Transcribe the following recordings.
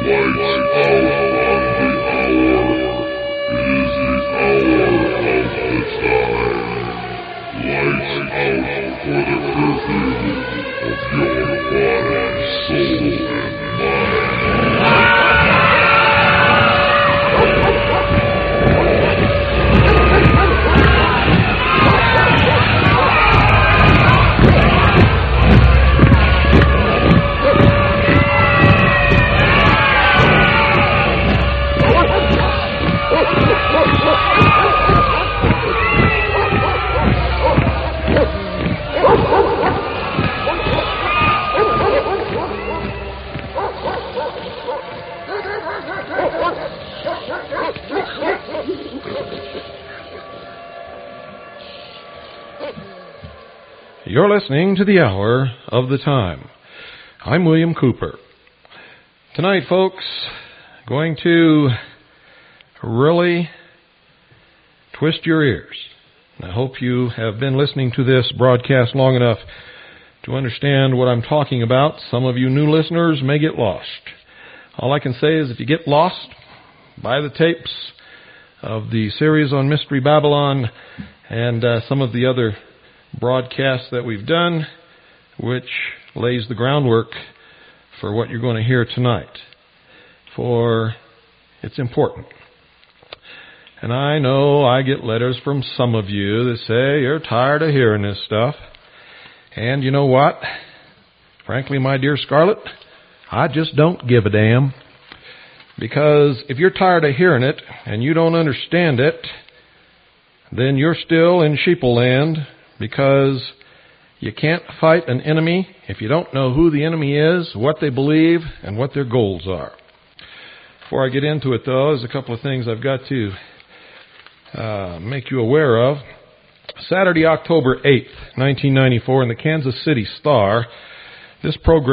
You're listening to the Hour of the Time. I'm William Cooper. Tonight, folks, going to really twist your ears. I hope you have been listening to this broadcast long enough to understand what I'm talking about. Some of you new listeners may get lost. All I can say is if you get lost, buy the tapes of the series on Mystery Babylon and some of the other broadcasts that we've done, which lays the groundwork for what you're going to hear tonight. For it's important. And I know I get letters from some of you that say you're tired of hearing this stuff. And you know what? Frankly, my dear Scarlett, I just don't give a damn. Because if you're tired of hearing it and you don't understand it, then you're still in sheepleland, because you can't fight an enemy if you don't know who the enemy is, what they believe, and what their goals are. Before I get into it, though, there's a couple of things I've got to make you aware of. Saturday, October 8th, 1994, in the Kansas City Star, this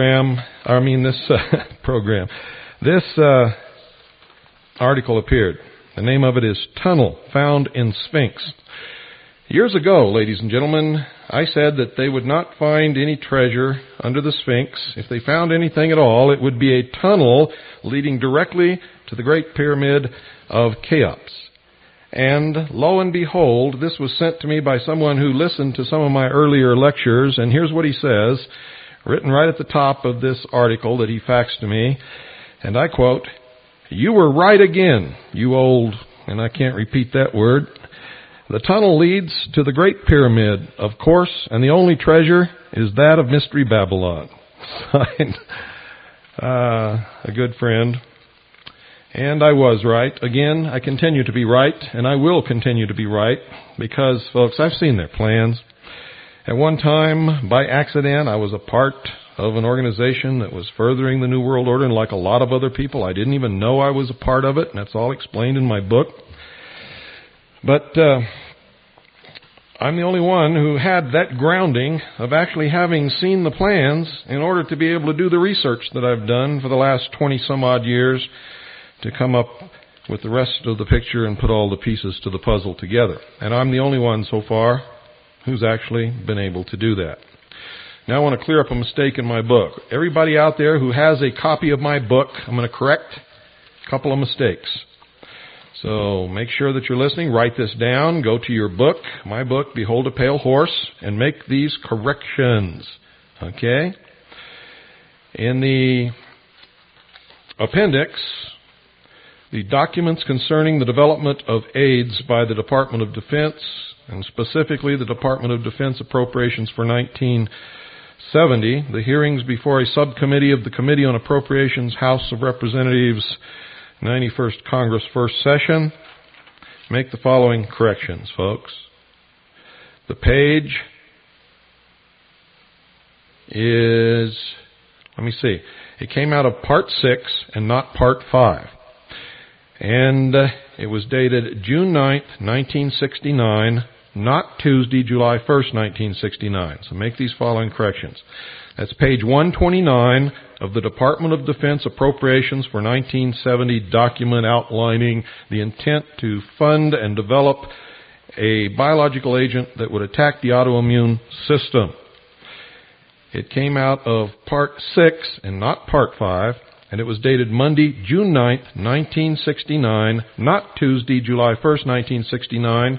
article appeared. The name of it is Tunnel Found in Sphinx. Years ago, ladies and gentlemen, I said that they would not find any treasure under the Sphinx. If they found anything at all, it would be a tunnel leading directly to the Great Pyramid of Cheops. And lo and behold, this was sent to me by someone who listened to some of my earlier lectures, and here's what he says, written right at the top of this article that he faxed to me, and I quote, "You were right again, you old," and I can't repeat that word. "The tunnel leads to the Great Pyramid, of course, and the only treasure is that of Mystery Babylon." Signed, a good friend. And I was right. Again, I continue to be right, and I will continue to be right, because, folks, I've seen their plans. At one time, by accident, I was a part of an organization that was furthering the New World Order, and like a lot of other people, I didn't even know I was a part of it, and that's all explained in my book. But I'm the only one who had that grounding of actually having seen the plans in order to be able to do the research that I've done for the last 20-some-odd years to come up with the rest of the picture and put all the pieces to the puzzle together. And I'm the only one so far who's actually been able to do that. Now I want to clear up a mistake in my book. Everybody out there who has a copy of my book, I'm going to correct a couple of mistakes. So make sure that you're listening. Write this down. Go to your book, my book, Behold a Pale Horse, and make these corrections. Okay? In the appendix, the documents concerning the development of AIDS by the Department of Defense, and specifically the Department of Defense appropriations for 1970, the hearings before a subcommittee of the Committee on Appropriations, House of Representatives, 91st Congress, first session. Make the following corrections, folks. The page is, let me see, it came out of Part 6 and not Part 5. And it was dated June 9th, 1969, not Tuesday, July 1st, 1969. So make these following corrections. That's page 129 of the Department of Defense Appropriations for 1970 document outlining the intent to fund and develop a biological agent that would attack the autoimmune system. It came out of Part 6 and not Part 5, and it was dated Monday, June 9th, 1969, not Tuesday, July 1st, 1969.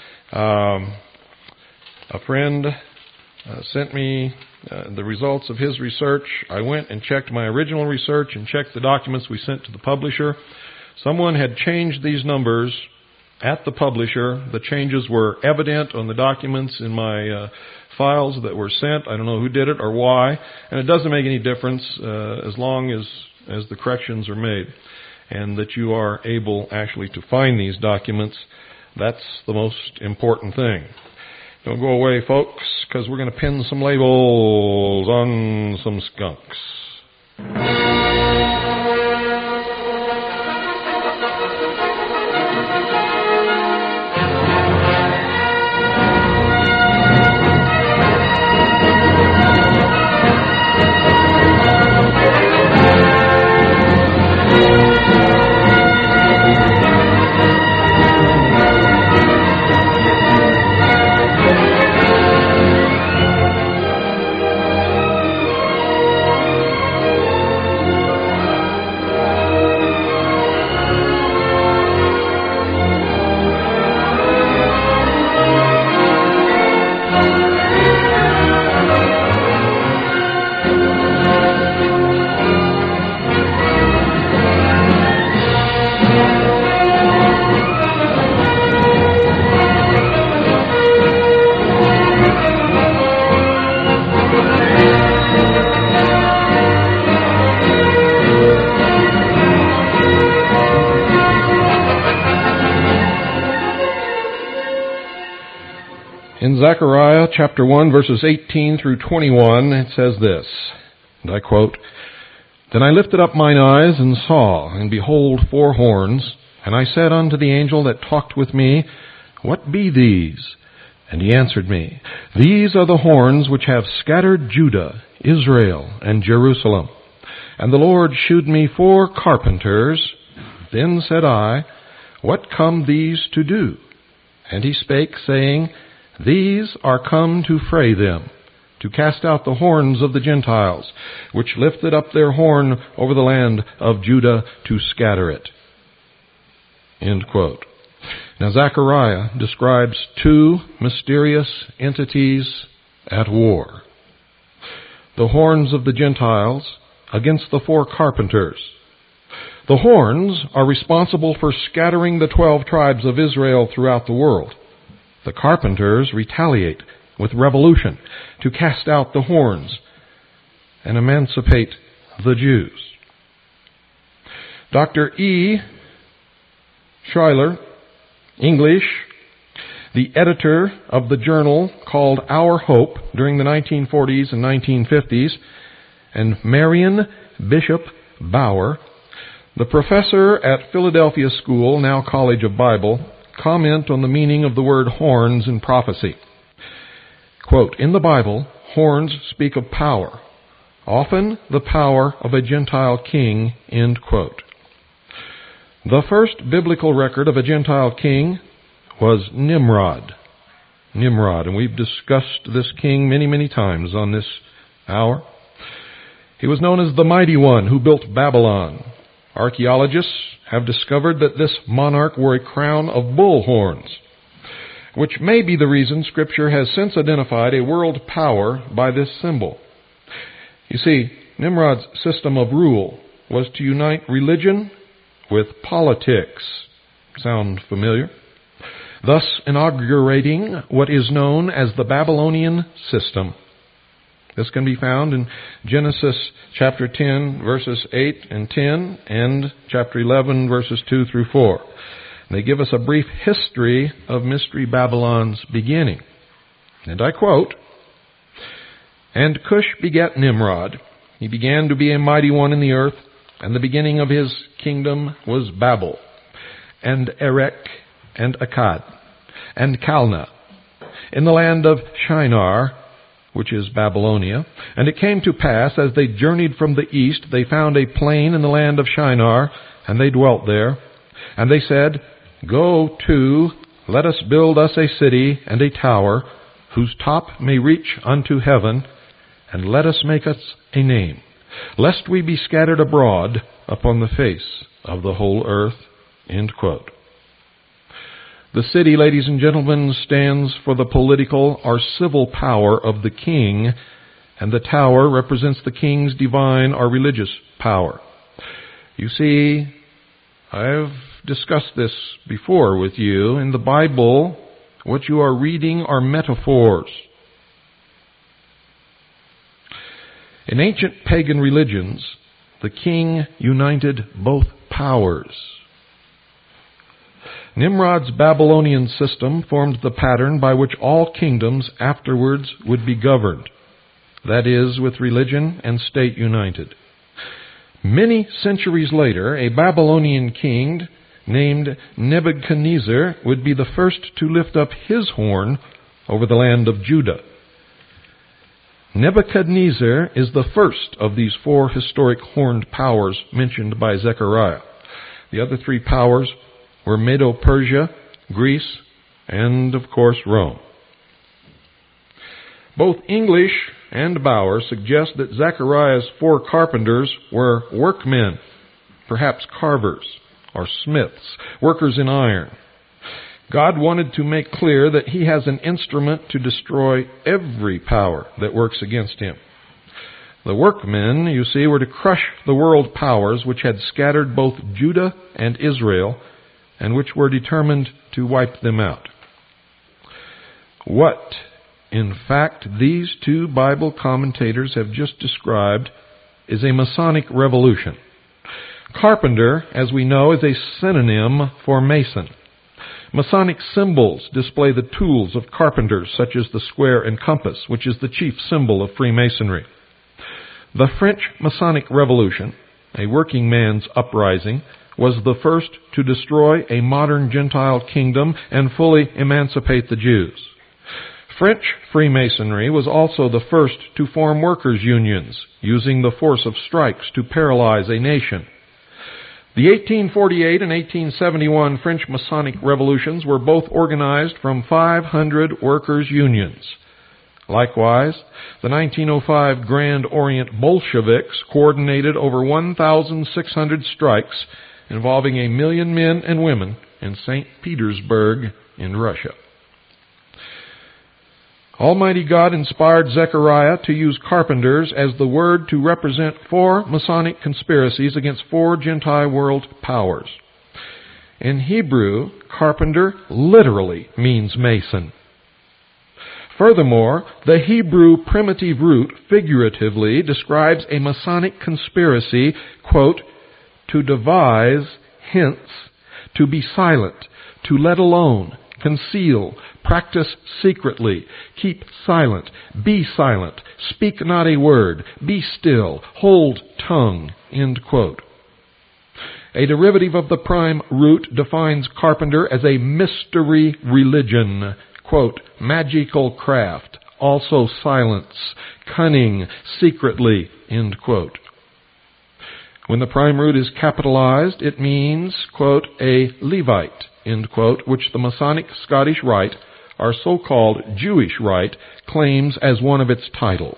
A friend sent me the results of his research. I went and checked my original research and checked the documents we sent to the publisher. Someone had changed these numbers at the publisher. The changes were evident on the documents in my files that were sent. I don't know who did it or why, and it doesn't make any difference as long as the corrections are made and that you are able actually to find these documents. That's the most important thing. Don't go away, folks, because we're going to pin some labels on some skunks. In Zechariah chapter 1, verses 18 through 21, it says this, and I quote, "Then I lifted up mine eyes and saw, and behold 4 horns. And I said unto the angel that talked with me, What be these? And he answered me, These are the horns which have scattered Judah, Israel, and Jerusalem. And the Lord shewed me 4 carpenters. Then said I, What come these to do? And he spake, saying, These are come to fray them, to cast out the horns of the Gentiles, which lifted up their horn over the land of Judah to scatter it." End quote. Now Zechariah describes 2 mysterious entities at war. The horns of the Gentiles against the 4 carpenters. The horns are responsible for scattering the 12 tribes of Israel throughout the world. The carpenters retaliate with revolution to cast out the horns and emancipate the Jews. Dr. E. Schuyler, English, the editor of the journal called Our Hope during the 1940s and 1950s, and Marion Bishop Bauer, the professor at Philadelphia School, now College of Bible, comment on the meaning of the word horns in prophecy. Quote, "In the Bible, horns speak of power, often the power of a Gentile king," end quote. The first biblical record of a Gentile king was Nimrod. And we've discussed this king many, many times on this hour. He was known as the Mighty One who built Babylon. Archaeologists have discovered that this monarch wore a crown of bull horns, which may be the reason Scripture has since identified a world power by this symbol. You see, Nimrod's system of rule was to unite religion with politics. Sound familiar? Thus inaugurating what is known as the Babylonian system. This can be found in Genesis chapter 10, verses 8 and 10, and chapter 11, verses 2 through 4. They give us a brief history of Mystery Babylon's beginning. And I quote, "And Cush begat Nimrod. He began to be a mighty one in the earth, and the beginning of his kingdom was Babel, and Erech, and Akkad, and Calneh, in the land of Shinar, which is Babylonia. And it came to pass, as they journeyed from the east, they found a plain in the land of Shinar, and they dwelt there. And they said, Go to, let us build us a city and a tower, whose top may reach unto heaven, and let us make us a name, lest we be scattered abroad upon the face of the whole earth." End quote. The city, ladies and gentlemen, stands for the political or civil power of the king, and the tower represents the king's divine or religious power. You see, I've discussed this before with you. In the Bible, what you are reading are metaphors. In ancient pagan religions, the king united both powers. Nimrod's Babylonian system formed the pattern by which all kingdoms afterwards would be governed, that is, with religion and state united. Many centuries later, a Babylonian king named Nebuchadnezzar would be the first to lift up his horn over the land of Judah. Nebuchadnezzar is the first of these four historic horned powers mentioned by Zechariah. The other three powers were Medo-Persia, Greece, and, of course, Rome. Both English and Bauer suggest that Zechariah's four carpenters were workmen, perhaps carvers or smiths, workers in iron. God wanted to make clear that He has an instrument to destroy every power that works against Him. The workmen, you see, were to crush the world powers which had scattered both Judah and Israel, and which were determined to wipe them out. What, in fact, these two Bible commentators have just described is a Masonic revolution. Carpenter, as we know, is a synonym for mason. Masonic symbols display the tools of carpenters, such as the square and compass, which is the chief symbol of Freemasonry. The French Masonic Revolution, a working man's uprising, was the first to destroy a modern Gentile kingdom and fully emancipate the Jews. French Freemasonry was also the first to form workers' unions, using the force of strikes to paralyze a nation. The 1848 and 1871 French Masonic revolutions were both organized from 500 workers' unions. Likewise, the 1905 Grand Orient Bolsheviks coordinated over 1,600 strikes involving 1 million men and women in St. Petersburg in Russia. Almighty God inspired Zechariah to use carpenters as the word to represent 4 Masonic conspiracies against 4 Gentile world powers. In Hebrew, carpenter literally means mason. Furthermore, the Hebrew primitive root figuratively describes a Masonic conspiracy, quote, to devise, hence, to be silent, to let alone, conceal, practice secretly, keep silent, be silent, speak not a word, be still, hold tongue, end quote. A derivative of the prime root defines carpenter as a mystery religion, quote, magical craft, also silence, cunning, secretly, end quote. When the prime root is capitalized, it means, quote, a Levite, end quote, which the Masonic Scottish Rite, or so-called Jewish Rite, claims as one of its titles.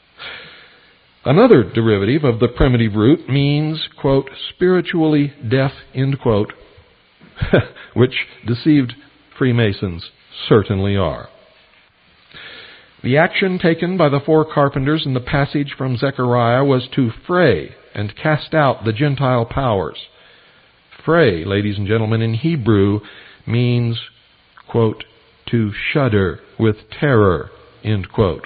Another derivative of the primitive root means, quote, spiritually deaf, end quote, which deceived Freemasons certainly are. The action taken by the 4 carpenters in the passage from Zechariah was to fray and cast out the Gentile powers. Fray, ladies and gentlemen, in Hebrew means, quote, to shudder with terror, end quote.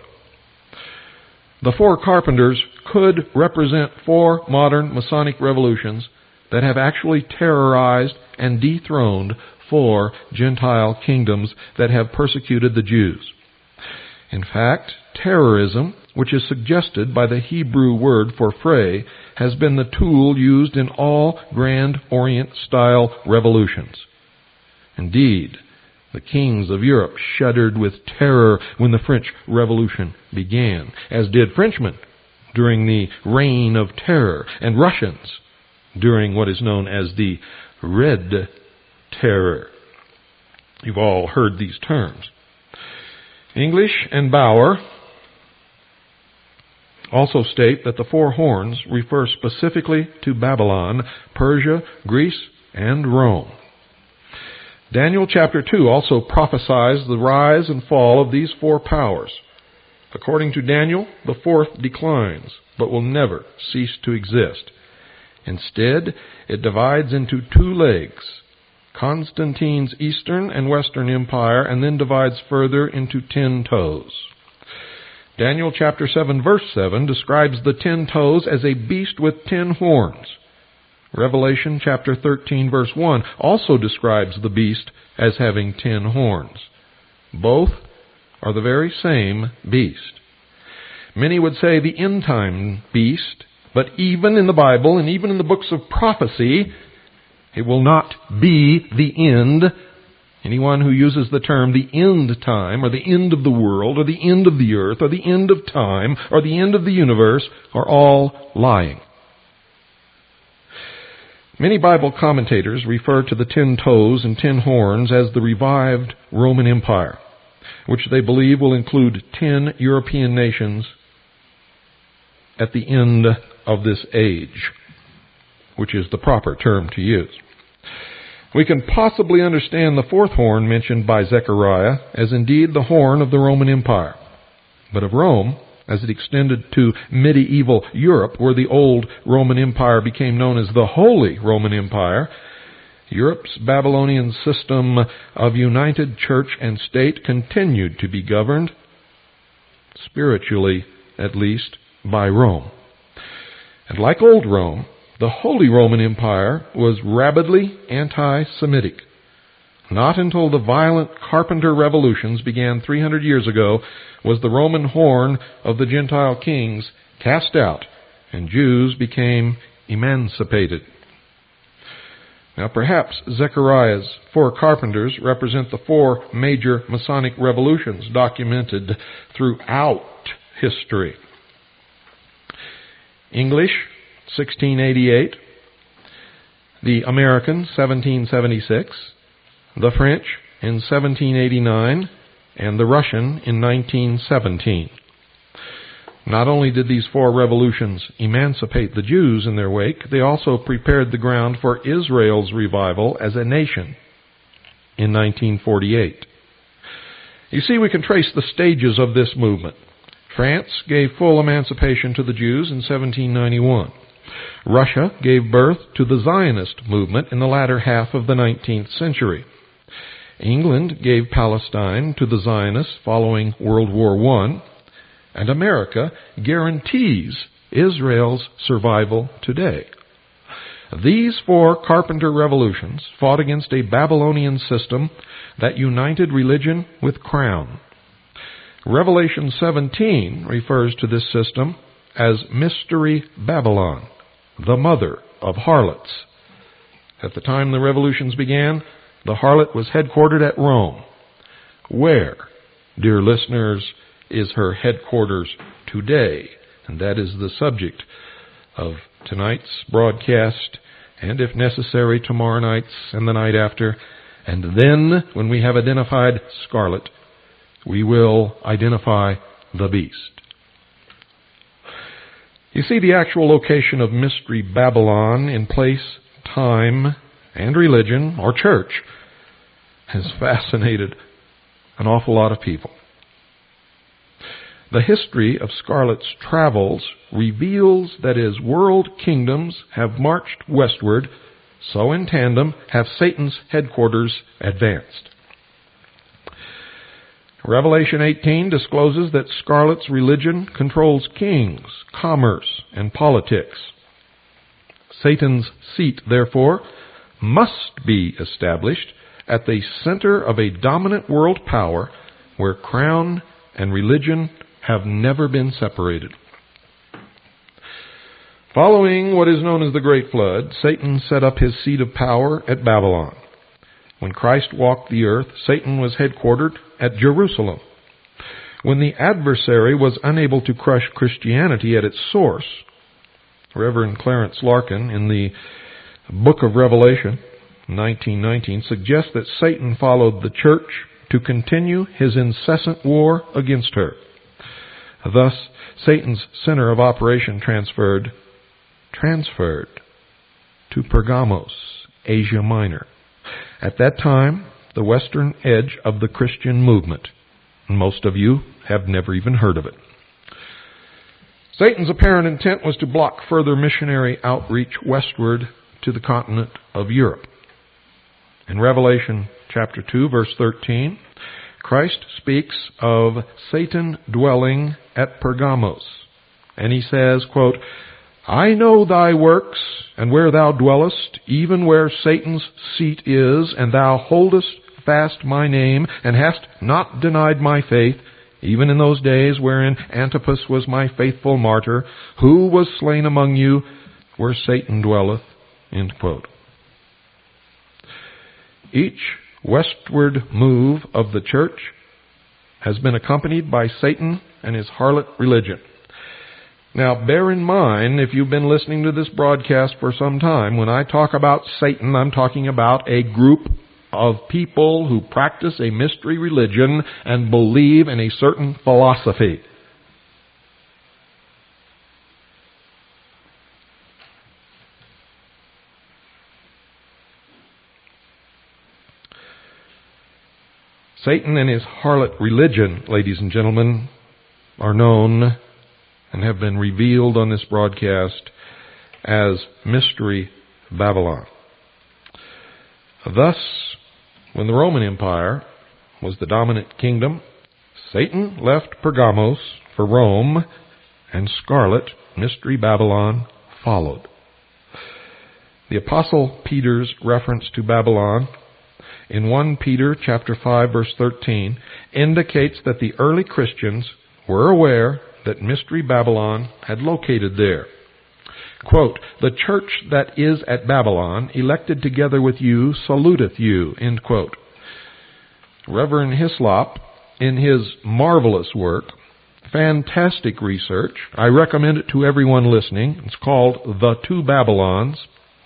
The 4 carpenters could represent 4 modern Masonic revolutions that have actually terrorized and dethroned 4 Gentile kingdoms that have persecuted the Jews. In fact, terrorism, which is suggested by the Hebrew word for fray, has been the tool used in all Grand Orient-style revolutions. Indeed, the kings of Europe shuddered with terror when the French Revolution began, as did Frenchmen during the Reign of Terror, and Russians during what is known as the Red Terror. You've all heard these terms. English and Bauer also state that the four horns refer specifically to Babylon, Persia, Greece, and Rome. Daniel chapter 2 also prophesies the rise and fall of these four powers. According to Daniel, the fourth declines, but will never cease to exist. Instead, it divides into two legs, Constantine's eastern and western empire, and then divides further into 10 toes. Daniel chapter 7 verse 7 describes the 10 toes as a beast with 10 horns. Revelation chapter 13 verse 1 also describes the beast as having 10 horns. Both are the very same beast. Many would say the end-time beast, but even in the Bible and even in the books of prophecy, it will not be the end. Anyone who uses the term the end time, or the end of the world, or the end of the earth, or the end of time, or the end of the universe, are all lying. Many Bible commentators refer to the 10 toes and 10 horns as the revived Roman Empire, which they believe will include 10 European nations at the end of this age, which is the proper term to use. We can possibly understand the fourth horn mentioned by Zechariah as indeed the horn of the Roman Empire, but of Rome, as it extended to medieval Europe, where the old Roman Empire became known as the Holy Roman Empire. Europe's Babylonian system of united church and state continued to be governed, spiritually at least, by Rome. And like old Rome, the Holy Roman Empire was rabidly anti-Semitic. Not until the violent Carpenter revolutions began 300 years ago was the Roman horn of the Gentile kings cast out, and Jews became emancipated. Now perhaps Zechariah's four carpenters represent the four major Masonic revolutions documented throughout history. English, 1688. The American, 1776. The French in 1789, and the Russian in 1917. Not only did these four revolutions emancipate the Jews in their wake, they also prepared the ground for Israel's revival as a nation in 1948. You see, we can trace the stages of this movement. France gave full emancipation to the Jews in 1791. Russia gave birth to the Zionist movement in the latter half of the 19th century. England gave Palestine to the Zionists following World War I, and America guarantees Israel's survival today. These four Carpenter revolutions fought against a Babylonian system that united religion with crown. Revelation 17 refers to this system as Mystery Babylon, the mother of harlots. At the time the revolutions began, the harlot was headquartered at Rome. Where, dear listeners, is her headquarters today? And that is the subject of tonight's broadcast, and if necessary, tomorrow night's and the night after. And then, when we have identified scarlet, we will identify the beast. You see, the actual location of Mystery Babylon in place, time, and religion, or church, has fascinated an awful lot of people. The history of Scarlet's travels reveals that as world kingdoms have marched westward, so in tandem have Satan's headquarters advanced. Revelation 18 discloses that Scarlet's religion controls kings, commerce, and politics. Satan's seat, therefore, must be established at the center of a dominant world power where crown and religion have never been separated. Following what is known as the Great Flood, Satan set up his seat of power at Babylon. When Christ walked the earth, Satan was headquartered at Jerusalem. When the adversary was unable to crush Christianity at its source, Reverend Clarence Larkin, in the book of Revelation, 1919, suggests that Satan followed the church to continue his incessant war against her. Thus, Satan's center of operation transferred to Pergamos, Asia Minor. At that time, the western edge of the Christian movement. Most of you have never even heard of it. Satan's apparent intent was to block further missionary outreach westward to the continent of Europe. In Revelation chapter 2, verse 13, Christ speaks of Satan dwelling at Pergamos. And he says, quote, I know thy works, and where thou dwellest, even where Satan's seat is, and thou holdest fast my name, and hast not denied my faith, even in those days wherein Antipas was my faithful martyr, who was slain among you, where Satan dwelleth. End quote. Each westward move of the church has been accompanied by Satan and his harlot religion. Now, bear in mind, if you've been listening to this broadcast for some time, when I talk about Satan, I'm talking about a group of people who practice a mystery religion and believe in a certain philosophy. Satan and his harlot religion, ladies and gentlemen, are known and have been revealed on this broadcast as Mystery Babylon. Thus, when the Roman Empire was the dominant kingdom, Satan left Pergamos for Rome, and scarlet, Mystery Babylon, followed. The Apostle Peter's reference to Babylon in 1 Peter chapter 5, verse 13, indicates that the early Christians were aware that Mystery Babylon had located there. Quote, the church that is at Babylon, elected together with you, saluteth you. End quote. Reverend Hislop, in his marvelous work, fantastic research, I recommend it to everyone listening. It's called The Two Babylons.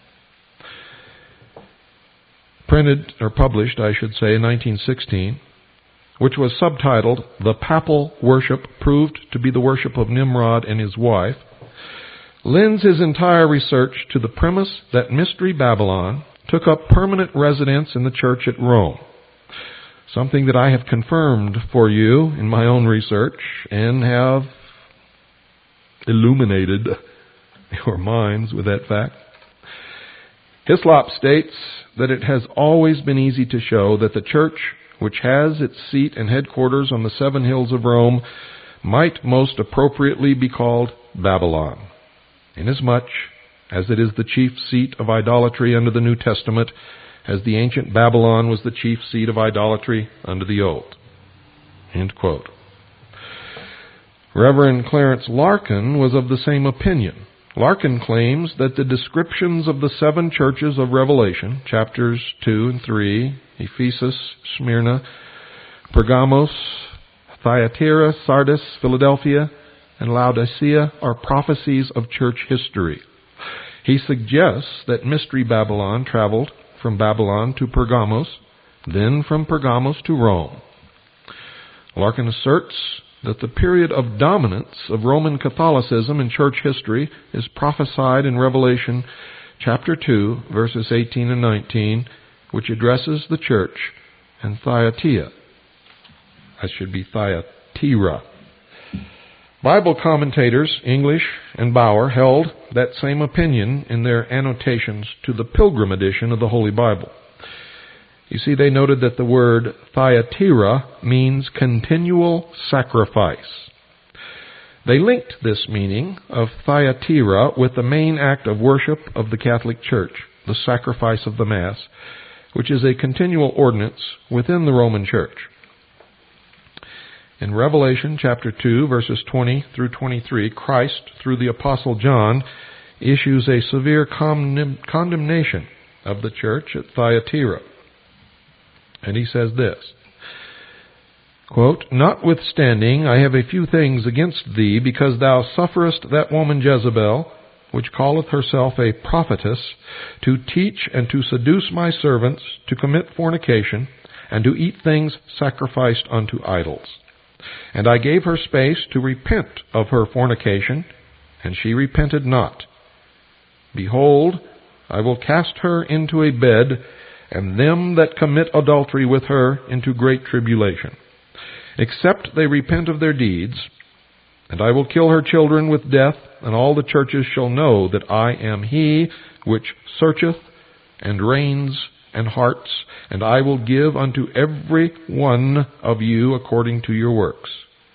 Printed, or published, I should say, in 1916, which was subtitled, The Papal Worship Proved to be the Worship of Nimrod and His Wife, lends his entire research to the premise that Mystery Babylon took up permanent residence in the church at Rome, something that I have confirmed for you in my own research and have illuminated your minds with that fact. Hislop states that it has always been easy to show that the church, which has its seat and headquarters on the 7 hills of Rome, might most appropriately be called Babylon, inasmuch as it is the chief seat of idolatry under the New Testament, as the ancient Babylon was the chief seat of idolatry under the Old. End quote. Reverend Clarence Larkin was of the same opinion. Larkin claims that the descriptions of the 7 churches of Revelation, chapters 2 and 3, Ephesus, Smyrna, Pergamos, Thyatira, Sardis, Philadelphia, and Laodicea, are prophecies of church history. He suggests that Mystery Babylon traveled from Babylon to Pergamos, then from Pergamos to Rome. Larkin asserts that the period of dominance of Roman Catholicism in church history is prophesied in Revelation chapter 2, verses 18 and 19, which addresses the church and Thyatira. That should be Thyatira. Bible commentators, English and Bauer, held that same opinion in their annotations to the Pilgrim edition of the Holy Bible. You see, they noted that the word Thyatira means continual sacrifice. They linked this meaning of Thyatira with the main act of worship of the Catholic Church, the sacrifice of the Mass, which is a continual ordinance within the Roman Church. In Revelation chapter 2, verses 20 through 23, Christ, through the Apostle John, issues a severe condemnation of the church at Thyatira. And he says this, quote, notwithstanding, I have a few things against thee, because thou sufferest that woman Jezebel, which calleth herself a prophetess, to teach and to seduce my servants to commit fornication, and to eat things sacrificed unto idols. And I gave her space to repent of her fornication, and she repented not. Behold, I will cast her into a bed, and them that commit adultery with her into great tribulation, except they repent of their deeds. And I will kill her children with death, and all the churches shall know that I am he which searcheth and reigns and hearts, and I will give unto every one of you according to your works.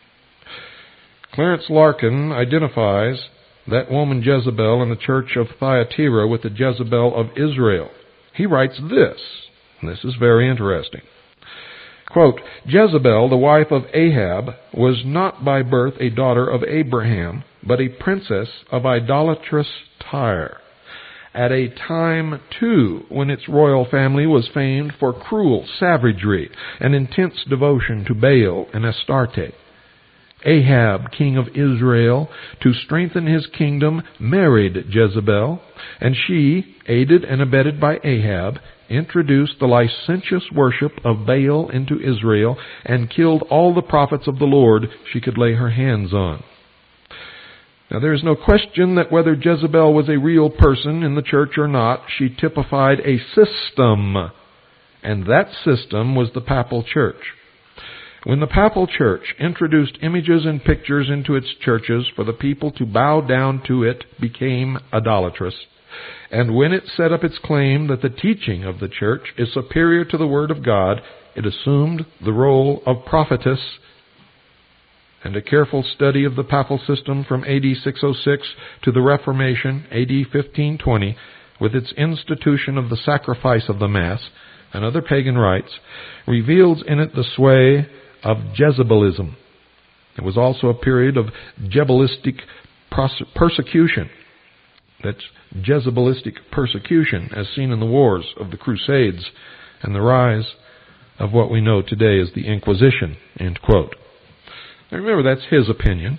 Clarence Larkin identifies that woman Jezebel in the church of Thyatira with the Jezebel of Israel. He writes this, and this is very interesting. Quote, Jezebel, the wife of Ahab, was not by birth a daughter of Abraham, but a princess of idolatrous Tyre, at a time, too, when its royal family was famed for cruel savagery and intense devotion to Baal and Astarte. Ahab, king of Israel, to strengthen his kingdom, married Jezebel, and she, aided and abetted by Ahab, introduced the licentious worship of Baal into Israel and killed all the prophets of the Lord she could lay her hands on. Now, there is no question that whether Jezebel was a real person in the church or not, she typified a system, and that system was the Papal Church. When the Papal Church introduced images and pictures into its churches for the people to bow down to, it became idolatrous. And when it set up its claim that the teaching of the church is superior to the Word of God, it assumed the role of prophetess. And a careful study of the papal system from AD 606 to the Reformation, AD 1520, with its institution of the sacrifice of the Mass and other pagan rites, reveals in it the sway of Jezebelism. It was also a period of Jebelistic persecution. That's Jezebelistic persecution, as seen in the wars of the Crusades and the rise of what we know today as the Inquisition, end quote. Now remember, that's his opinion.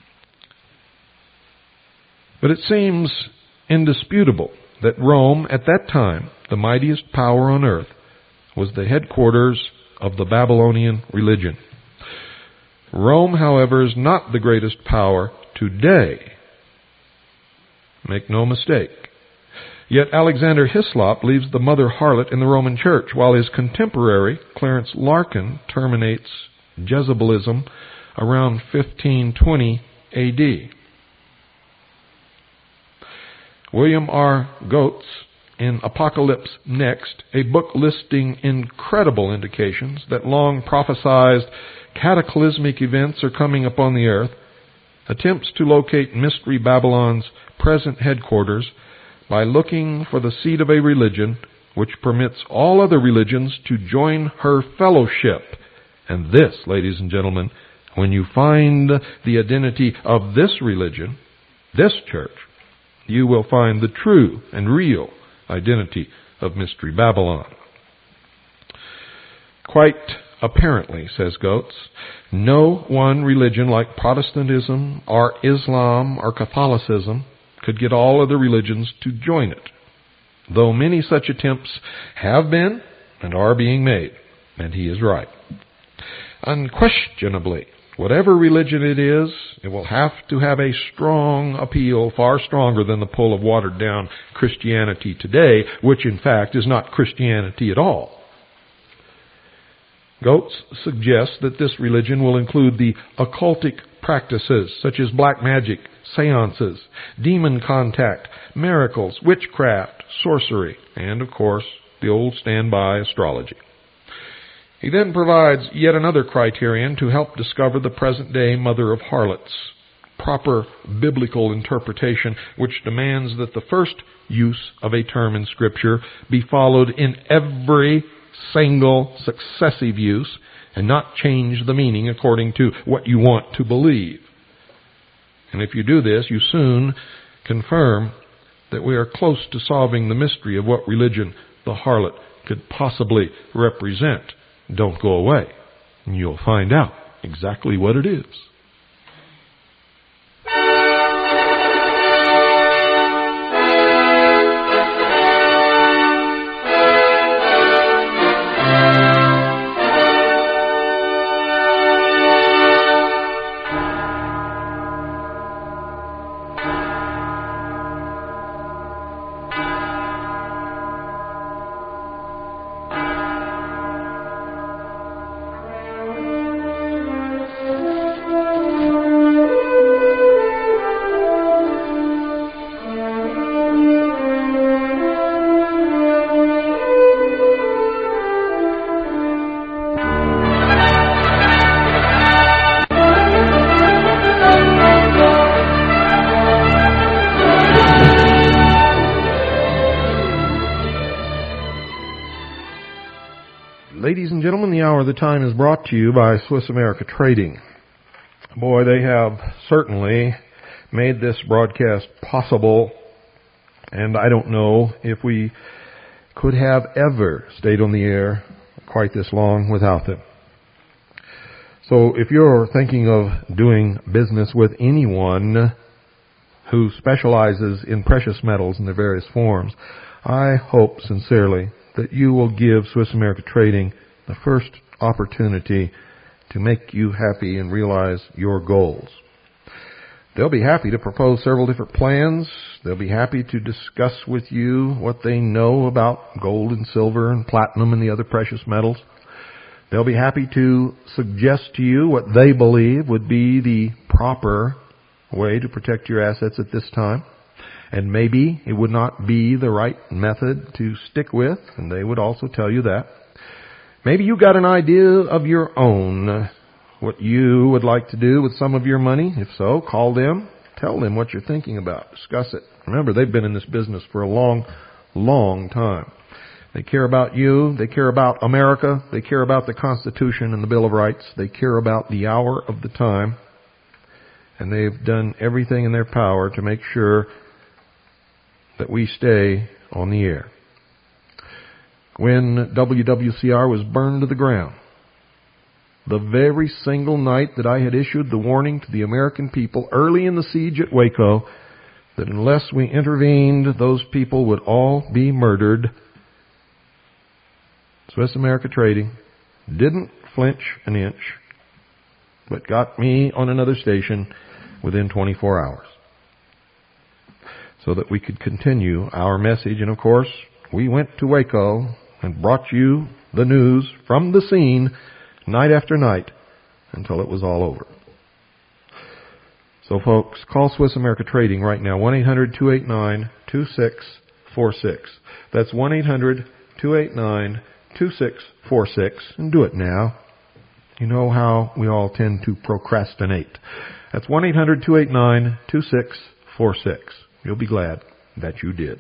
But it seems indisputable that Rome, at that time, the mightiest power on earth, was the headquarters of the Babylonian religion. Rome, however, is not the greatest power today. Make no mistake. Yet Alexander Hislop leaves the mother harlot in the Roman Church, while his contemporary, Clarence Larkin, terminates Jezebelism around 1520 A.D. William R. Goetz, in Apocalypse Next, a book listing incredible indications that long prophesied cataclysmic events are coming upon the earth, attempts to locate Mystery Babylon's present headquarters by looking for the seat of a religion which permits all other religions to join her fellowship. And this, ladies and gentlemen, when you find the identity of this religion, this church, you will find the true and real identity of Mystery Babylon. Quite apparently, says Goetz, no one religion like Protestantism or Islam or Catholicism could get all other religions to join it, though many such attempts have been and are being made, and he is right. Unquestionably, whatever religion it is, it will have to have a strong appeal, far stronger than the pull of watered-down Christianity today, which in fact is not Christianity at all. Goetz suggests that this religion will include the occultic practices such as black magic, seances, demon contact, miracles, witchcraft, sorcery, and, of course, the old standby astrology. He then provides yet another criterion to help discover the present-day mother of harlots, proper biblical interpretation, which demands that the first use of a term in Scripture be followed in every single successive use and not change the meaning according to what you want to believe. And if you do this, you soon confirm that we are close to solving the mystery of what religion the harlot could possibly represent. Don't go away, and you'll find out exactly what it is. Ladies and gentlemen, the hour of the time is brought to you by Swiss America Trading. Boy, they have certainly made this broadcast possible, and I don't know if we could have ever stayed on the air quite this long without them. So if you're thinking of doing business with anyone who specializes in precious metals in their various forms, I hope sincerely that you will give Swiss America Trading the first opportunity to make you happy and realize your goals. They'll be happy to propose several different plans. They'll be happy to discuss with you what they know about gold and silver and platinum and the other precious metals. They'll be happy to suggest to you what they believe would be the proper way to protect your assets at this time. And maybe it would not be the right method to stick with, and they would also tell you that. Maybe you got an idea of your own, what you would like to do with some of your money. If so, call them, tell them what you're thinking about, discuss it. Remember, they've been in this business for a long, long time. They care about you, they care about America, they care about the Constitution and the Bill of Rights, they care about the hour of the time, and they've done everything in their power to make sure that we stay on the air. When WWCR was burned to the ground, the very single night that I had issued the warning to the American people early in the siege at Waco that unless we intervened, those people would all be murdered, Swiss America Trading didn't flinch an inch, but got me on another station within 24 hours. So that we could continue our message. And of course, we went to Waco and brought you the news from the scene night after night until it was all over. So folks, call Swiss America Trading right now, 1-800-289-2646. That's 1-800-289-2646, and do it now. You know how we all tend to procrastinate. That's 1-800-289-2646. You'll be glad that you did.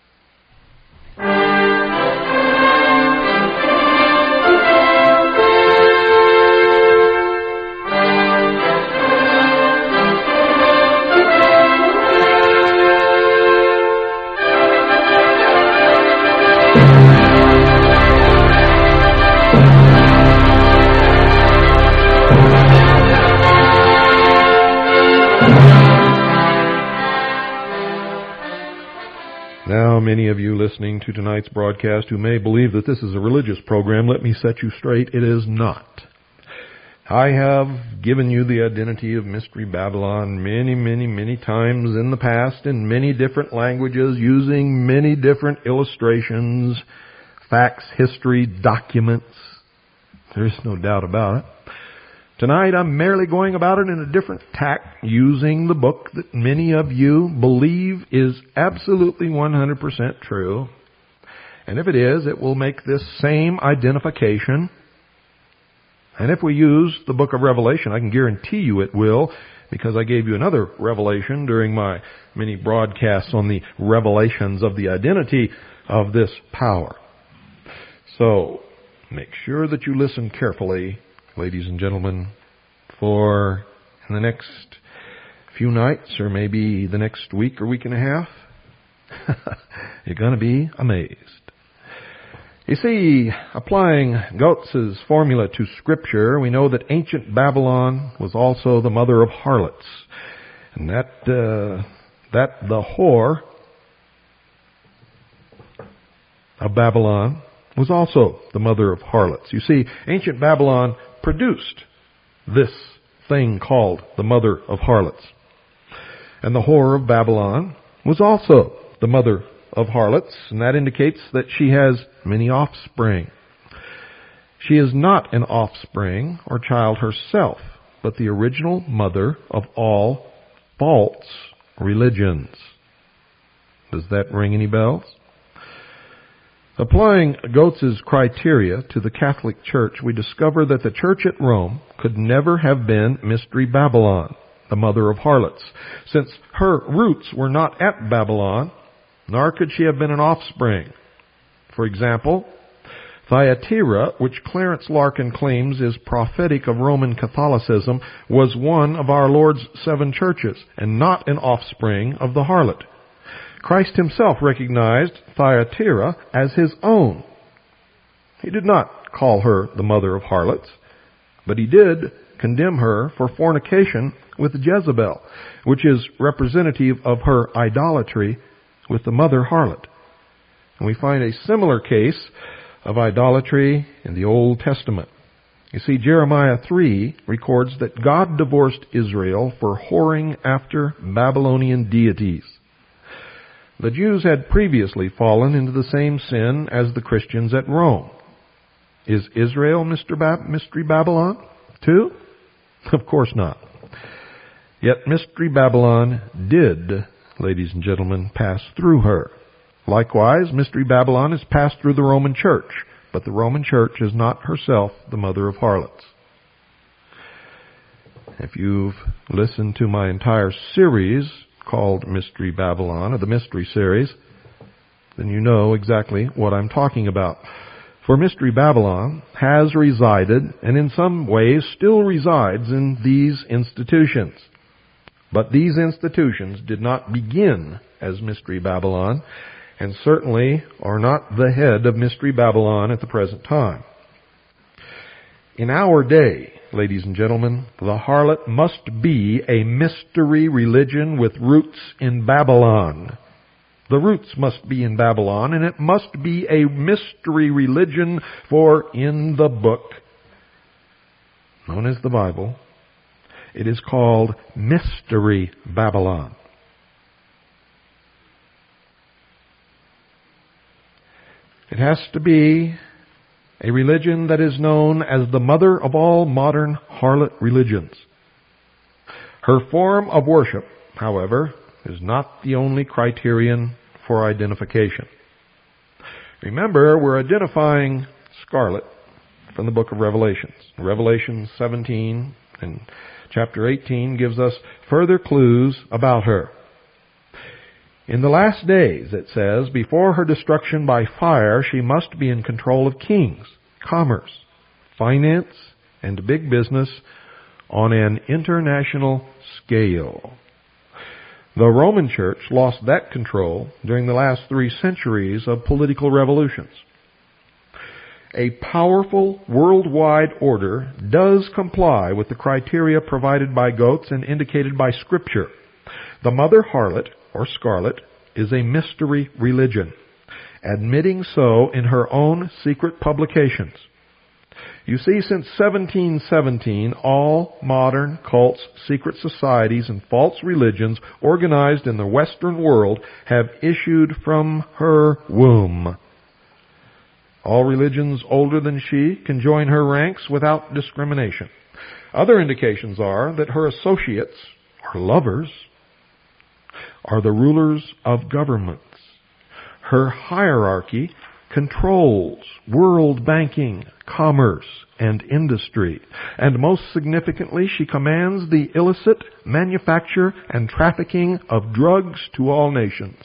Now, many of you listening to tonight's broadcast who may believe that this is a religious program, let me set you straight. It is not. I have given you the identity of Mystery Babylon many, many, many times in the past in many different languages, using many different illustrations, facts, history, documents. There's no doubt about it. Tonight I'm merely going about it in a different tack, using the book that many of you believe is absolutely 100% true. And if it is, it will make this same identification. And if we use the book of Revelation, I can guarantee you it will, because I gave you another revelation during my many broadcasts on the revelations of the identity of this power. So, make sure that you listen carefully, ladies and gentlemen, for in the next few nights, or maybe the next week or week and a half, you're going to be amazed. You see, applying Goetz's formula to Scripture, we know that ancient Babylon was also the mother of harlots, and that the whore of Babylon was also the mother of harlots. You see, ancient Babylon produced this thing called the mother of harlots. And the whore of Babylon was also the mother of harlots, and that indicates that she has many offspring. She is not an offspring or child herself, but the original mother of all false religions. Does that ring any bells? Applying Goetz's criteria to the Catholic Church, we discover that the Church at Rome could never have been Mystery Babylon, the mother of harlots, since her roots were not at Babylon, nor could she have been an offspring. For example, Thyatira, which Clarence Larkin claims is prophetic of Roman Catholicism, was one of our Lord's 7 churches, and not an offspring of the harlot. Christ himself recognized Thyatira as his own. He did not call her the mother of harlots, but he did condemn her for fornication with Jezebel, which is representative of her idolatry with the mother harlot. And we find a similar case of idolatry in the Old Testament. You see, Jeremiah 3 records that God divorced Israel for whoring after Babylonian deities. The Jews had previously fallen into the same sin as the Christians at Rome. Is Israel Mystery Babylon too? Of course not. Yet Mystery Babylon did, ladies and gentlemen, pass through her. Likewise, Mystery Babylon has passed through the Roman Church, but the Roman Church is not herself the mother of harlots. If you've listened to my entire series called Mystery Babylon, or the Mystery Series, then you know exactly what I'm talking about. For Mystery Babylon has resided, and in some ways still resides, in these institutions. But these institutions did not begin as Mystery Babylon, and certainly are not the head of Mystery Babylon at the present time. In our day, ladies and gentlemen, the harlot must be a mystery religion with roots in Babylon. The roots must be in Babylon, and it must be a mystery religion, for in the book known as the Bible, it is called Mystery Babylon. It has to be a religion that is known as the mother of all modern harlot religions. Her form of worship, however, is not the only criterion for identification. Remember, we're identifying Scarlet from the book of Revelations. Revelation 17 and chapter 18 gives us further clues about her. In the last days, it says, before her destruction by fire, she must be in control of kings, commerce, finance, and big business on an international scale. The Roman Church lost that control during the last 3 centuries of political revolutions. A powerful worldwide order does comply with the criteria provided by Goetz and indicated by Scripture. The mother harlot, or scarlet, is a mystery religion, admitting so in her own secret publications. You see, since 1717, all modern cults, secret societies, and false religions organized in the Western world have issued from her womb. All religions older than she can join her ranks without discrimination. Other indications are that her associates, or lovers, are the rulers of governments. Her hierarchy controls world banking, commerce, and industry. And most significantly, she commands the illicit manufacture and trafficking of drugs to all nations.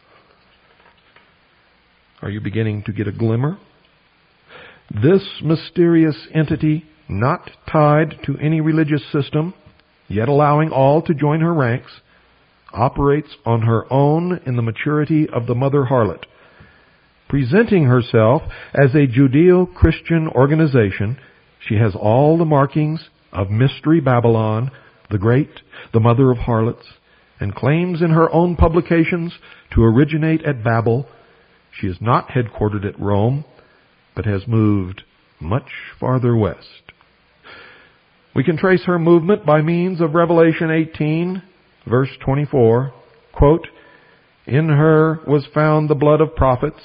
Are you beginning to get a glimmer? This mysterious entity, not tied to any religious system, yet allowing all to join her ranks, operates on her own in the maturity of the mother harlot. Presenting herself as a Judeo-Christian organization, she has all the markings of Mystery Babylon, the Great, the mother of harlots, and claims in her own publications to originate at Babel. She is not headquartered at Rome, but has moved much farther west. We can trace her movement by means of Revelation 18, verse 24. Quote, "In her was found the blood of prophets,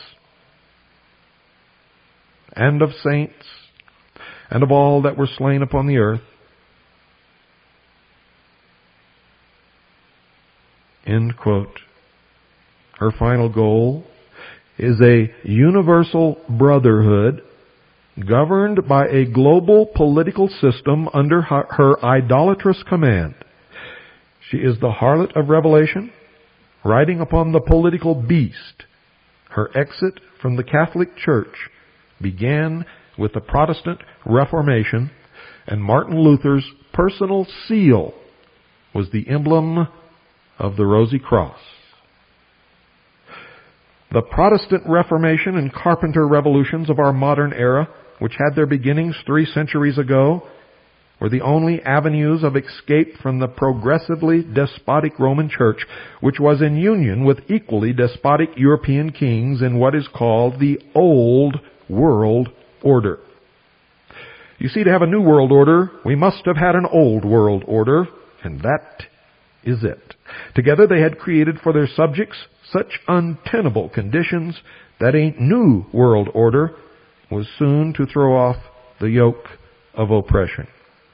and of saints, and of all that were slain upon the earth." End quote. Her final goal is a universal brotherhood governed by a global political system under her idolatrous command. She is the harlot of Revelation, riding upon the political beast. Her exit from the Catholic Church began with the Protestant Reformation, and Martin Luther's personal seal was the emblem of the Rosy Cross. The Protestant Reformation and Carpenter revolutions of our modern era, which had their beginnings 3 centuries ago, were the only avenues of escape from the progressively despotic Roman Church, which was in union with equally despotic European kings in what is called the Old World Order. You see, to have a new world order, we must have had an old world order, and that is it. Together they had created for their subjects such untenable conditions that a new world order was soon to throw off the yoke of oppression.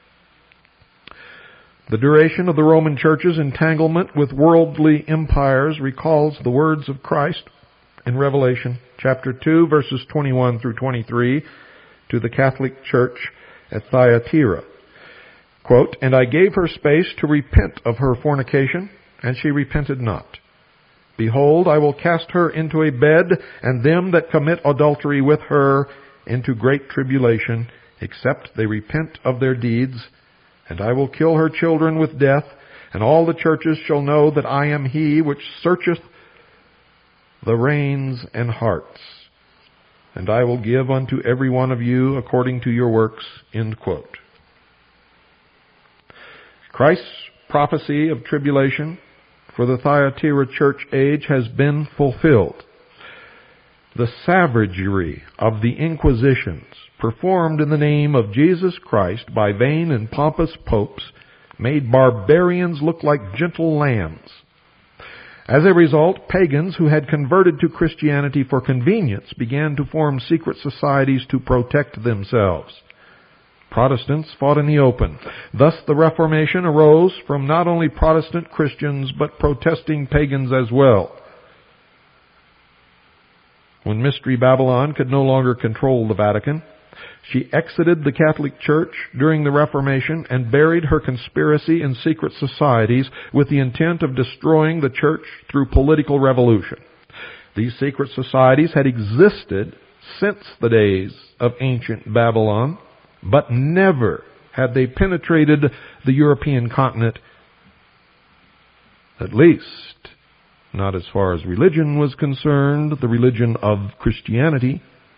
The duration of the Roman Church's entanglement with worldly empires recalls the words of Christ in Revelation chapter 2, verses 21 through 23, to the Catholic Church at Thyatira. Quote, "And I gave her space to repent of her fornication, and she repented not. Behold, I will cast her into a bed, and them that commit adultery with her into great tribulation, except they repent of their deeds. And I will kill her children with death, and all the churches shall know that I am he which searcheth the reins and hearts. And I will give unto every one of you according to your works." End quote. Christ's prophecy of tribulation for the Thyatira church age has been fulfilled. The savagery of the Inquisitions, performed in the name of Jesus Christ by vain and pompous popes, made barbarians look like gentle lambs. As a result, pagans who had converted to Christianity for convenience began to form secret societies to protect themselves. Protestants fought in the open. Thus the Reformation arose from not only Protestant Christians, but protesting pagans as well. When Mystery Babylon could no longer control the Vatican, she exited the Catholic Church during the Reformation and buried her conspiracy in secret societies with the intent of destroying the Church through political revolution. These secret societies had existed since the days of ancient Babylon, but never had they penetrated the European continent, at least not as far as religion was concerned, the religion of Christianity,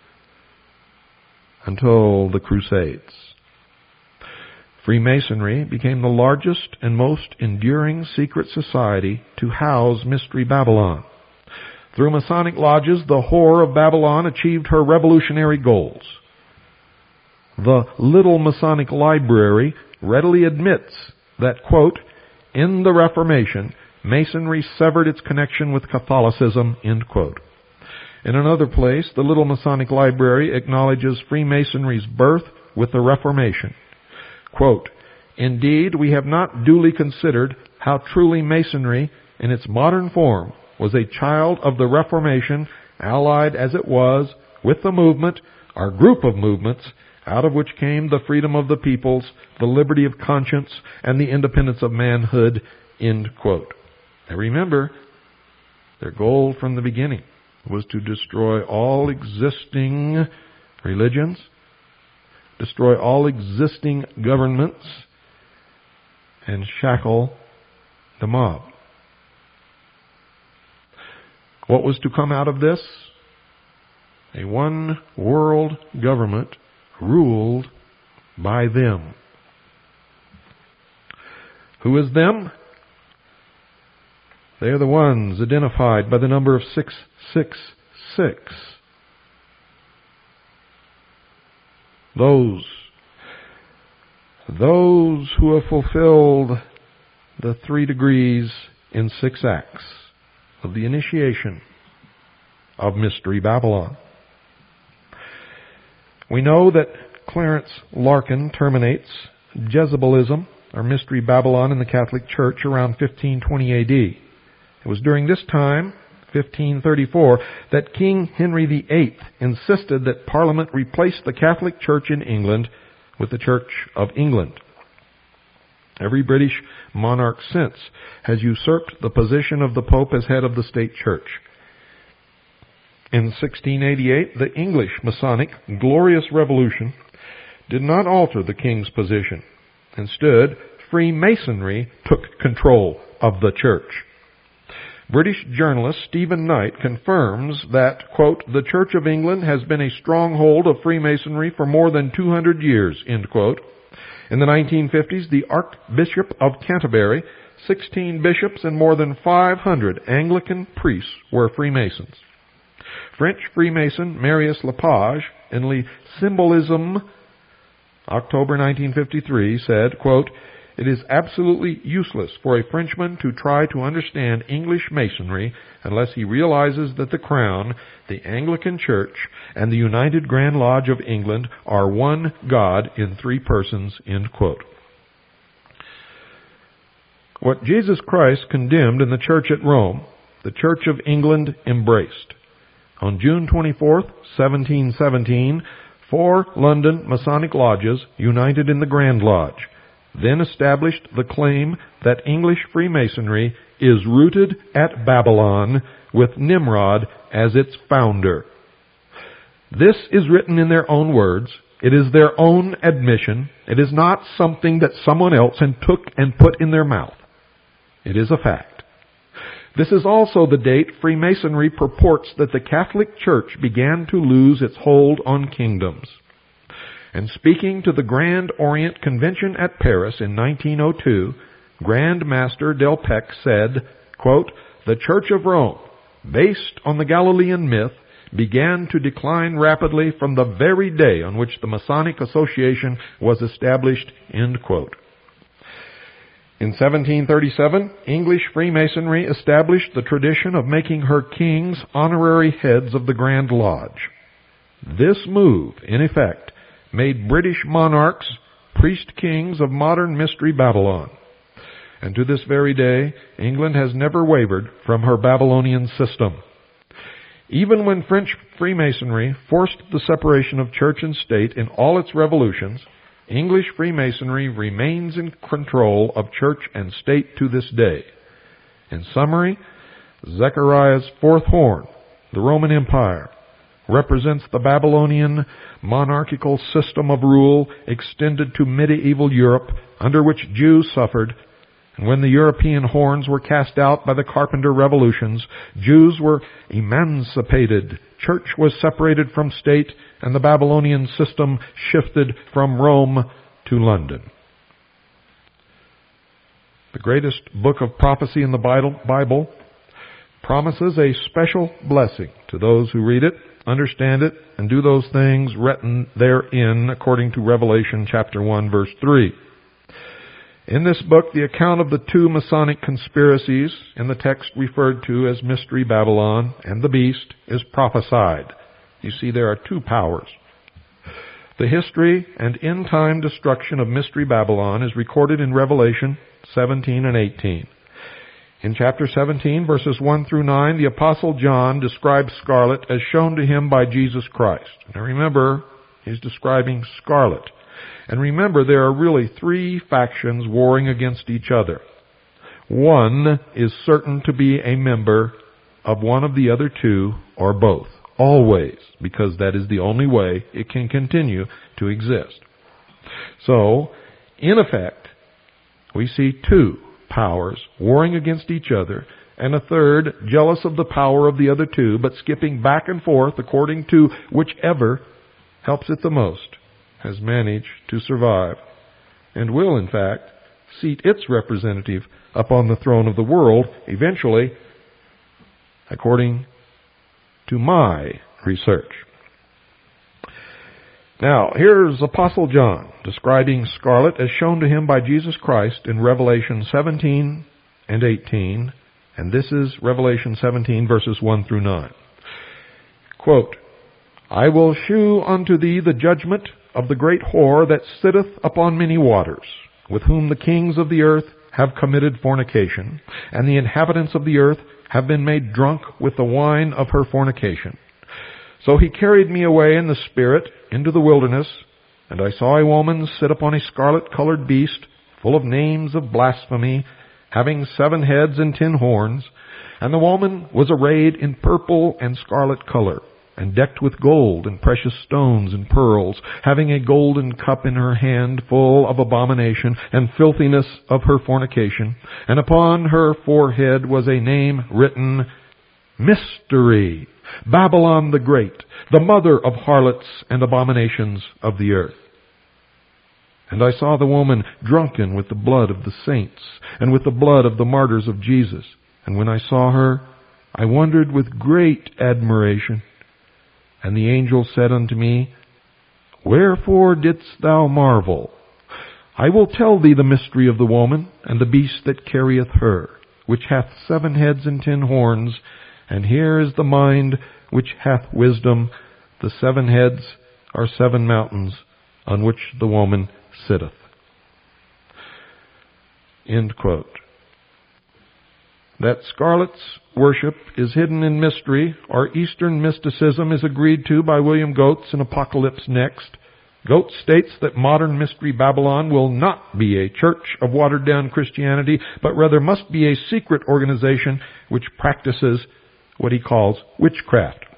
until the Crusades. Freemasonry became the largest and most enduring secret society to house Mystery Babylon. Through Masonic lodges, the whore of Babylon achieved her revolutionary goals. The Little Masonic Library readily admits that, quote, "In the Reformation, Masonry severed its connection with Catholicism," end quote. In another place, the Little Masonic Library acknowledges Freemasonry's birth with the Reformation. Quote, "Indeed, we have not duly considered how truly Masonry, in its modern form, was a child of the Reformation, allied as it was with the movement, or group of movements, out of which came the freedom of the peoples, the liberty of conscience, and the independence of manhood," end quote. Now remember, their goal from the beginning was to destroy all existing religions, destroy all existing governments, and shackle the mob. What was to come out of this? A one world government ruled by them. Who is them? They are the ones identified by the number of 666. Those who have fulfilled the 3 degrees in 6 acts of the initiation of Mystery Babylon. We know that Clarence Larkin terminates Jezebelism, or Mystery Babylon, in the Catholic Church around 1520 AD. It was during this time, 1534, that King Henry VIII insisted that Parliament replace the Catholic Church in England with the Church of England. Every British monarch since has usurped the position of the Pope as head of the state church. In 1688, the English Masonic Glorious Revolution did not alter the king's position. Instead, Freemasonry took control of the church. British journalist Stephen Knight confirms that, quote, "The Church of England has been a stronghold of Freemasonry for more than 200 years, end quote. In the 1950s, the Archbishop of Canterbury, 16 bishops, and more than 500 Anglican priests were Freemasons. French Freemason Marius Lepage, in Le Symbolisme, October 1953, said, quote, "It is absolutely useless for a Frenchman to try to understand English Masonry unless he realizes that the Crown, the Anglican Church, and the United Grand Lodge of England are one God in three persons," end quote. What Jesus Christ condemned in the church at Rome, the Church of England embraced. On June 24th, 1717, 4 London Masonic lodges united in the Grand Lodge, then established the claim that English Freemasonry is rooted at Babylon, with Nimrod as its founder. This is written in their own words. It is their own admission. It is not something that someone else took and put in their mouth. It is a fact. This is also the date Freemasonry purports that the Catholic Church began to lose its hold on kingdoms. And speaking to the Grand Orient Convention at Paris in 1902, Grand Master Delpech said, quote, "The Church of Rome, based on the Galilean myth, began to decline rapidly from the very day on which the Masonic Association was established," end quote. In 1737, English Freemasonry established the tradition of making her kings honorary heads of the Grand Lodge. This move, in effect, made British monarchs priest-kings of modern Mystery Babylon. And to this very day, England has never wavered from her Babylonian system. Even when French Freemasonry forced the separation of church and state in all its revolutions, English Freemasonry remains in control of church and state to this day. In summary, Zechariah's fourth horn, the Roman Empire, represents the Babylonian monarchical system of rule extended to medieval Europe, under which Jews suffered. And when the European horns were cast out by the Carpenter revolutions, Jews were emancipated, church was separated from state, and the Babylonian system shifted from Rome to London. The greatest book of prophecy in the Bible promises a special blessing to those who read it, understand it, and do those things written therein, according to Revelation chapter 1, verse 3. In this book, the account of the two Masonic conspiracies in the text referred to as Mystery Babylon and the Beast is prophesied. You see, there are two powers. The history and end-time destruction of Mystery Babylon is recorded in Revelation 17 and 18. In chapter 17, verses 1 through 9, the Apostle John describes scarlet as shown to him by Jesus Christ. Now remember, he's describing scarlet. And remember, there are really three factions warring against each other. One is certain to be a member of one of the other two or both. Always, because that is the only way it can continue to exist. So, in effect, we see two powers warring against each other, and a third jealous of the power of the other two, but skipping back and forth according to whichever helps it the most, has managed to survive, and will, in fact, seat its representative upon the throne of the world, eventually, according to my research. Now, here's Apostle John describing scarlet as shown to him by Jesus Christ in Revelation 17 and 18, and this is Revelation 17, verses 1 through 9. Quote, "I will shew unto thee the judgment of the great whore that sitteth upon many waters, with whom the kings of the earth have committed fornication, and the inhabitants of the earth have been made drunk with the wine of her fornication. So he carried me away in the Spirit into the wilderness, and I saw a woman sit upon a scarlet-colored beast, full of names of blasphemy, having 7 heads and 10 horns, And the woman was arrayed in purple and scarlet color, and decked with gold and precious stones and pearls, having a golden cup in her hand full of abomination and filthiness of her fornication. And upon her forehead was a name written, Mystery, Babylon the Great, the mother of harlots and abominations of the earth. And I saw the woman drunken with the blood of the saints, and with the blood of the martyrs of Jesus. And when I saw her, I wondered with great admiration. And the angel said unto me, Wherefore didst thou marvel? I will tell thee the mystery of the woman, and the beast that carrieth her, which hath 7 heads and 10 horns, and here is the mind which hath wisdom. The 7 heads are 7 mountains, on which the woman sitteth. End quote. That Scarlet's worship is hidden in mystery, or Eastern mysticism, is agreed to by William Goetz in Apocalypse Next. Goetz states that modern Mystery Babylon will not be a church of watered-down Christianity, but rather must be a secret organization which practices what he calls witchcraft.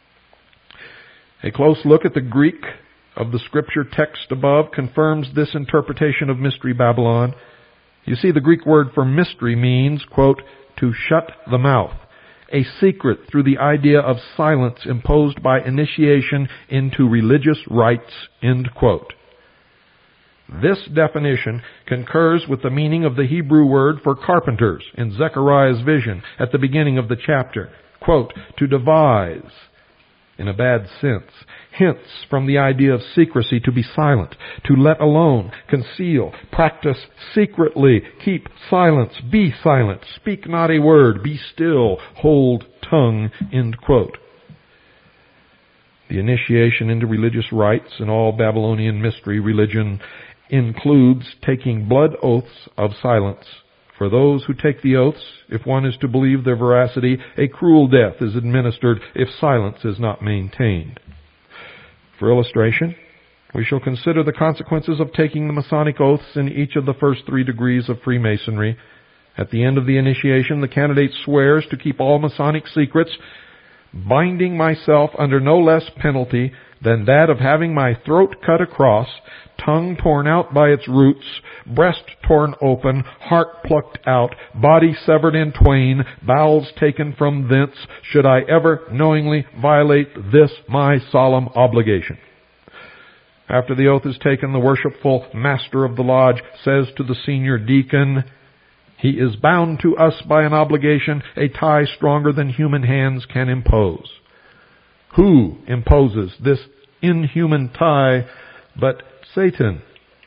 A close look at the Greek of the scripture text above confirms this interpretation of Mystery Babylon. You see, the Greek word for mystery means, quote, to shut the mouth, a secret through the idea of silence imposed by initiation into religious rites, end quote. This definition concurs with the meaning of the Hebrew word for carpenters in Zechariah's vision at the beginning of the chapter, quote, to devise, in a bad sense, hence from the idea of secrecy, to be silent, to let alone, conceal, practice secretly, keep silence, be silent, speak not a word, be still, hold tongue, end quote. The initiation into religious rites in all Babylonian mystery religion includes taking blood oaths of silence. For those who take the oaths, if one is to believe their veracity, a cruel death is administered if silence is not maintained. For illustration, we shall consider the consequences of taking the Masonic oaths in each of the first 3 degrees of Freemasonry. At the end of the initiation, the candidate swears to keep all Masonic secrets, binding myself under no less penalty than that of having my throat cut across, tongue torn out by its roots, breast torn open, heart plucked out, body severed in twain, bowels taken from thence, should I ever knowingly violate this my solemn obligation. After the oath is taken, the worshipful master of the lodge says to the senior deacon, he is bound to us by an obligation, a tie stronger than human hands can impose. Who imposes this inhuman tie but Satan,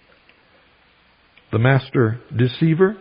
the master deceiver?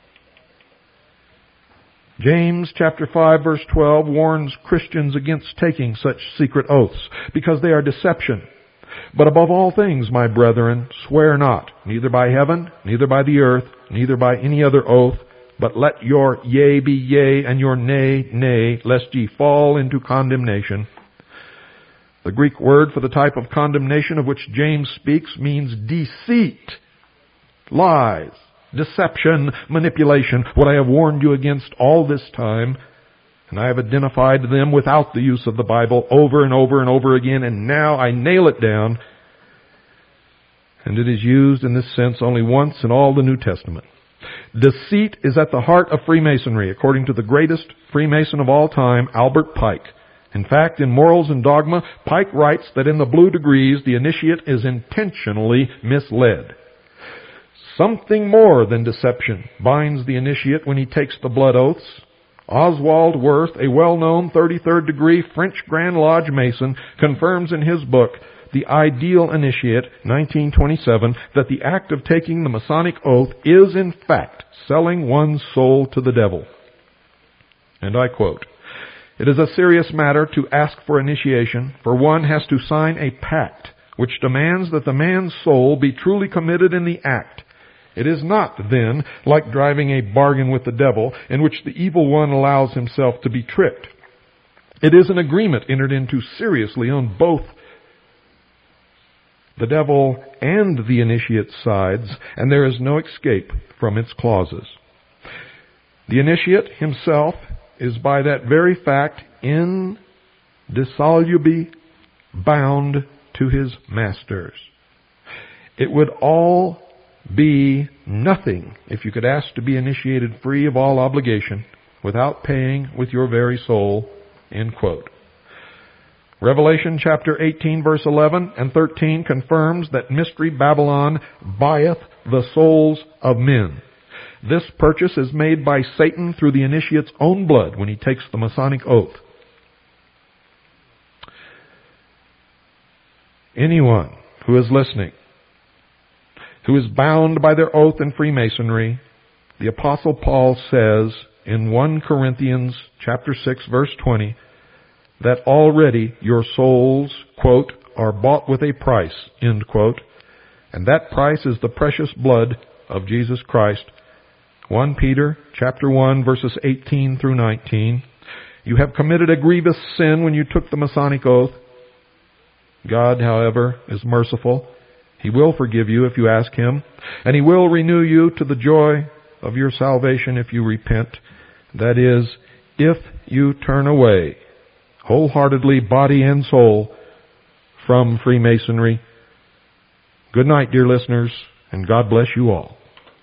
James chapter 5 verse 12 warns Christians against taking such secret oaths because they are deception. But above all things, my brethren, swear not, neither by heaven, neither by the earth, neither by any other oath, but let your yea be yea, and your nay, nay, lest ye fall into condemnation. The Greek word for the type of condemnation of which James speaks means deceit, lies, deception, manipulation, what I have warned you against all this time. And I have identified them without the use of the Bible over and over and over again, and now I nail it down. And it is used in this sense only once in all the New Testament. Deceit is at the heart of Freemasonry, according to the greatest Freemason of all time, Albert Pike. In fact, in Morals and Dogma, Pike writes that in the Blue Degrees, the initiate is intentionally misled. Something more than deception binds the initiate when he takes the blood oaths. Oswald Worth, a well-known 33rd degree French Grand Lodge Mason, confirms in his book, The Ideal Initiate, 1927, that the act of taking the Masonic oath is in fact selling one's soul to the devil. And I quote, "It is a serious matter to ask for initiation, for one has to sign a pact which demands that the man's soul be truly committed in the act. It is not, then, like driving a bargain with the devil, in which the evil one allows himself to be tricked. It is an agreement entered into seriously on both the devil and the initiate's sides, and there is no escape from its clauses. The initiate himself is by that very fact indissolubly bound to his masters. It would all be nothing if you could ask to be initiated free of all obligation without paying with your very soul, end quote. Revelation chapter 18 verse 11 and 13 confirms that Mystery Babylon buyeth the souls of men. This purchase is made by Satan through the initiate's own blood when he takes the Masonic oath. Anyone who is listening, who is bound by their oath in Freemasonry, the Apostle Paul says in 1 Corinthians chapter 6 verse 20, that already your souls, quote, are bought with a price, end quote, and that price is the precious blood of Jesus Christ. 1 Peter chapter 1 verses 18 through 19. You have committed a grievous sin when you took the Masonic oath. God, however, is merciful. He will forgive you if you ask Him, and He will renew you to the joy of your salvation if you repent. That is, if you turn away wholeheartedly, body and soul, from Freemasonry. Good night, dear listeners, and God bless you all.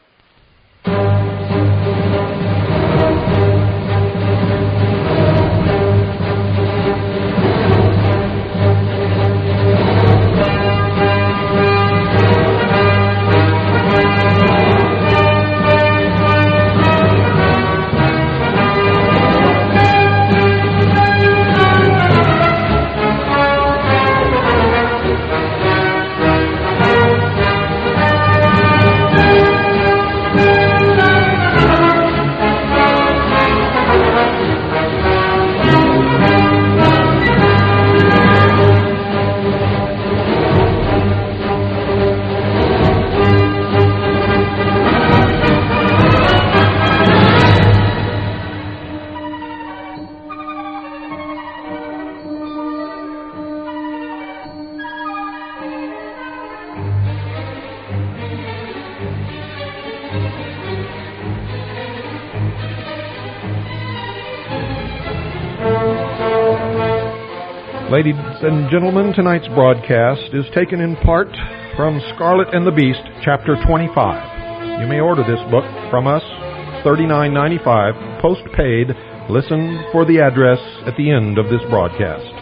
Ladies and gentlemen, tonight's broadcast is taken in part from Scarlet and the Beast, Chapter 25. You may order this book from us, $39.95, post-paid. Listen for the address at the end of this broadcast.